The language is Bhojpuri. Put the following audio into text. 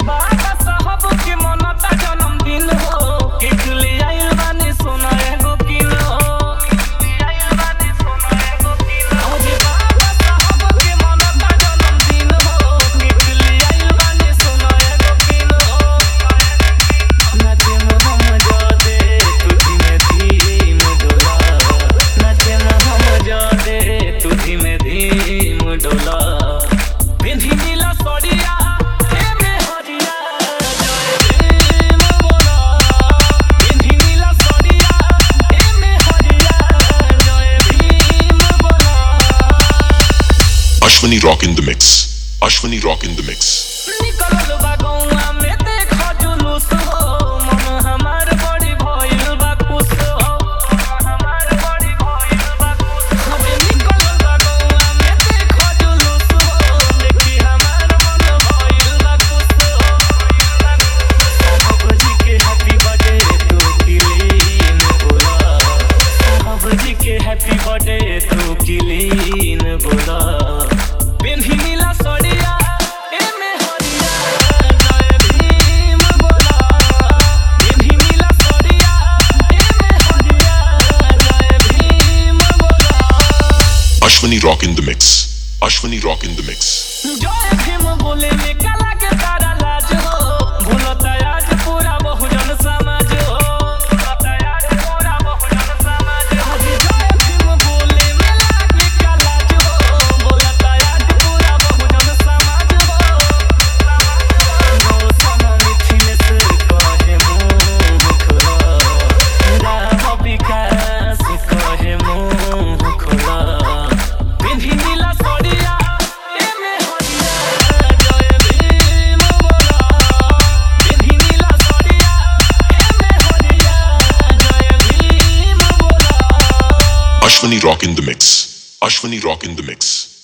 बाबा साहब के मनता जन्मदिन हो, केक ले आइल बानी सोना एगो किलो। अरे बाबा साहब के मनता जन्मदिन हो, केक ले आइल बानी सोना एगो किलो। नाचे में हम जादे तुझी में धीम डोला, नाचे में हम जादे तुझी में धीम डोला। बिंधी नीला सड़िया एमे हरिया जय भीम बोला, बिंधी नीला सड़िया एमे हरिया जय भीम बोला। Ashwani Rock in the mix. Ashwani Rock in the mix. निकलल बा गौआ में देखो जुलूस हो, मन हमार बड़ी भइल बा खुश हो, हमार बड़ी भइल बा खुश। अबे निकलल बा गौआ में देखो जुलूस हो, देखी हमार मन भइल बा खुश हो। साहब जी के हैप्पी बर्थडे तू क्लीन बोला, साहब जी के हैप्पी बर्थडे तू क्लीन बोला। बिंधी नीला सड़िया एमे हरिया जय भीम बोला, बिंधी नीला सड़िया एमे हरिया जय भीम बोला। Ashwani Rock in the mix. Ashwani Rock in the mix. जय भीम बोले में काला के तारा लाज हो, भूलता आज पूरा बहुजन समाज हो, भूलता आज पूरा बहुजन समाज हो। जय भीम बोले में लागे का लाज हो, भूलता आज पूरा बहुजन समाज हो। मौसम मिथिलेश कहे मुँह खोला, राह विकास कहे मुँह खोला। बिंधी नीला सड़िया एमे हरिया जय भीम बोला, बिंधी नीला सड़िया एमे हरिया जय भीम बोला। Ashwani Rock in the mix. Ashwani Rock in the mix.